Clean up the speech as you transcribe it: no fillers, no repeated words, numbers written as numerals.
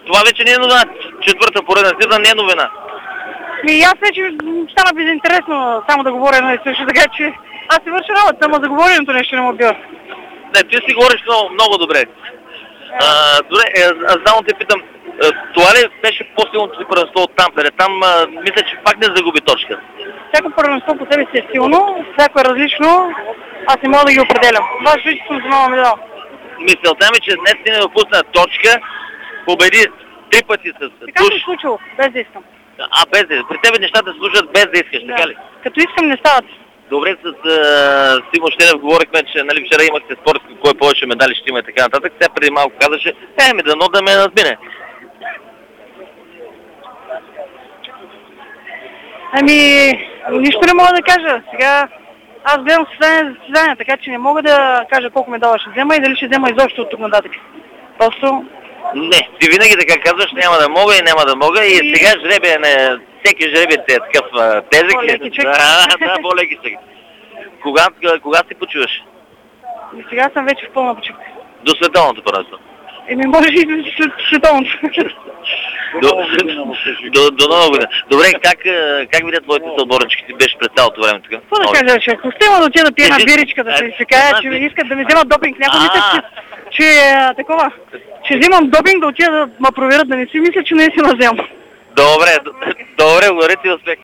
Това вече не е новина. Четвърта поредна сезон не е новина. И аз вече стана безинтересно само да говоря на също, така че аз си върша работа, ама за говоренето нещо не му бива. Не, ти си говориш много добре. Добре, аз само те питам, това ли беше по-силното си първенство от Тампере? Там мисля, че пак не загуби точка. Всяко първенство по себе си е силно, всяко е различно, аз не мога да ги определям. Това ще съм за нова медал. Мисълта ми, че днес ти не допусна точка, победи 3 пъти с Така туш. се е случило, без да искам. Без да. При тебе нещата се случват без да искаш, така ли? Като искам не стават. Добре, с Симо Щенев говорихме, че нали, вчера имахте спорт, кой повече медали ще има и така нататък. Сега преди малко казаше, ми дано да ме надмине. Нищо не мога да кажа. Сега аз гледам състезание, така че не мога да кажа колко медала ще взема и дали ще взема изобщо от тук нататък. Просто... Не, ти винаги така казваш, няма да мога и няма да мога и сега жребия не... Всеки жребия е такъв тезик. По-лекичък. Да, по-лекичък. Кога си почиваш? И сега съм вече в пълна почивка. До световното първенство. Може и след световното. До нова година. Добре, как видят твоите съотборнички? Ти беше през цялото време тук? Какво да кажа, че ако сте има да отида да пия на биричка, да се кажа, че искат да ми вземат допинг. Някой мисля, че е такова. Че взимам допинг да отида да ме проверят, да не си мисля, че наистина вземам. Добре, благодаря ти, успех.